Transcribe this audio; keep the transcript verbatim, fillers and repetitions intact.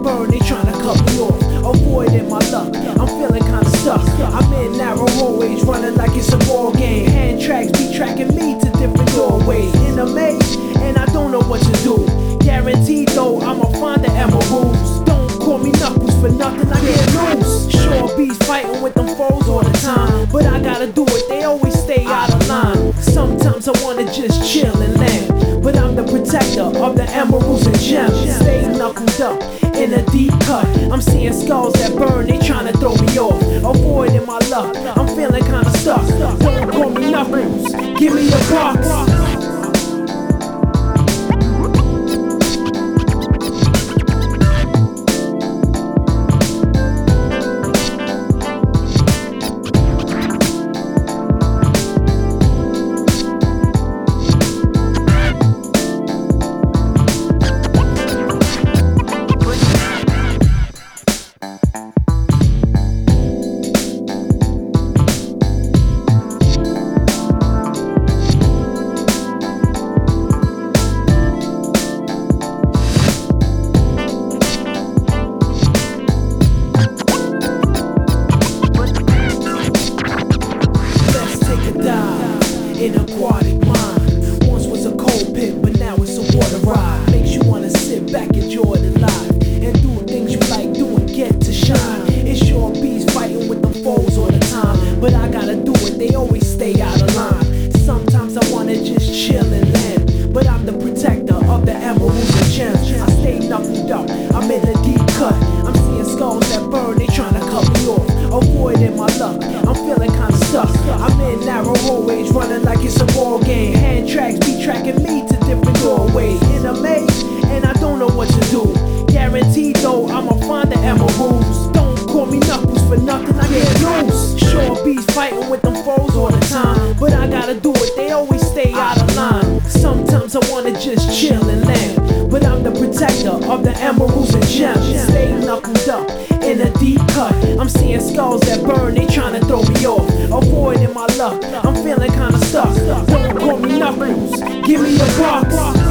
burn, they tryna cut me off. Avoiding my luck, I'm feeling kinda stuck. I'm in narrow hallways, running like it's a ball game. Hand tracks be tracking me to different doorways. In a maze, and I don't know what to do. Guaranteed though, I'ma find the emeralds. Don't call me Knuckles for nothing, I get loose. Sure bees fighting with them foes all the time, but I gotta do it, they always stay out of line. Sometimes I wanna just chill and land, but I'm the protector of the emeralds and gems. Stay knuckled up in a deep cut. I'm seeing skulls that burn, they tryna throw me off. Avoiding my luck, I'm feeling kinda stuck. Don't call me Knuckles, give me a box. An aquatic mind. Once was a cold pit, but now it's a water ride. Makes you wanna sit back, enjoy the life, and do things you like doing, get to shine. It's your bees fighting with them foes all the time, but I gotta do it, they always stay out of line. Sometimes I wanna just chill and land, but I'm the protector of the emeralds and gems. I stay knuckled up, I'm in a deep cut. I'm seeing skulls that burn, they tryna cut me off. Avoiding my luck, I'm feeling kinda stuck. I'm in narrow hallways, running like it's a ball game. Hand tracks be tracking me to different doorways. In a maze, and I don't know what to do. Guaranteed though, I'ma find the emeralds. Don't call me Knuckles for nothing, I get loose. Sure bees fighting with them foes all the time, but I gotta do it, they always stay out of line. Sometimes I wanna just chill and land, but I'm the protector of the emeralds and gems. Stay knuckled up in a deep cut. I'm seeing skulls that burn, they tryna throw me off. Avoiding my luck, I'm feeling kinda stuck. Don't call me Knuckles, give me a box.